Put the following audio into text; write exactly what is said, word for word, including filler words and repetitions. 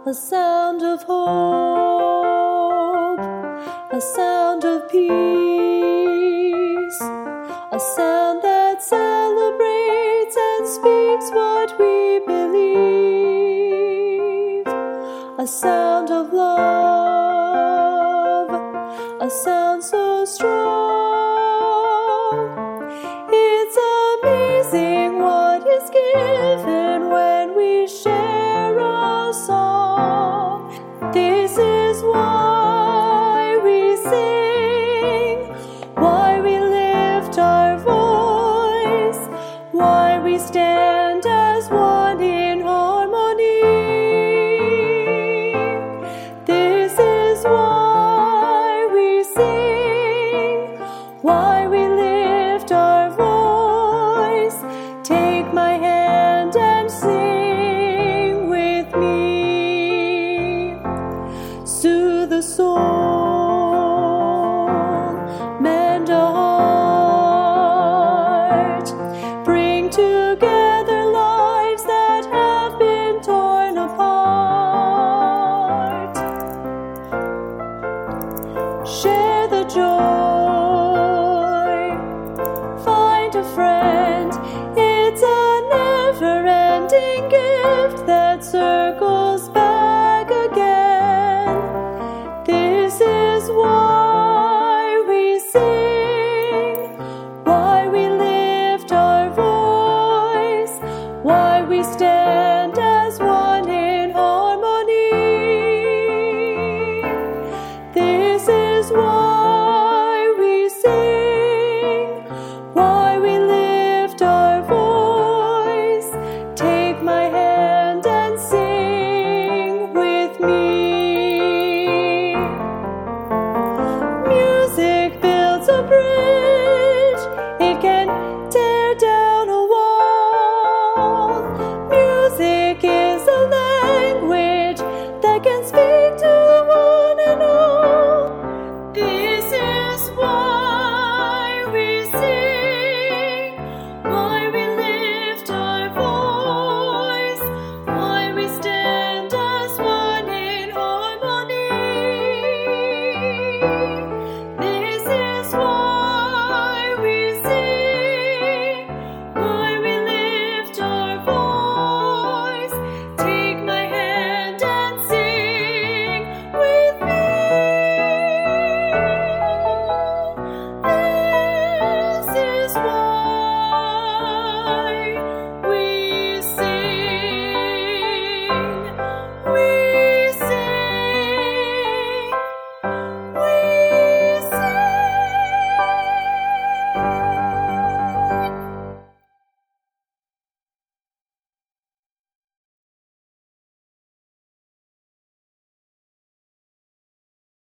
a sound of hope, a sound of peace, a sound that celebrates and speaks what we believe, a sound of love, a sound so strong. It's amazing what is given when we share a song. This is why we sing, why we lift our voice, why we stand as one in harmony. This is why we sing, why we lift our voice. Take my hand and sing with me. Soothe the soul, mend a heart, bring together lives that have been torn apart. Share the joy, find a friend. It's a never-ending gift that circles back again. This is why we sing, why we lift our voice, why we stand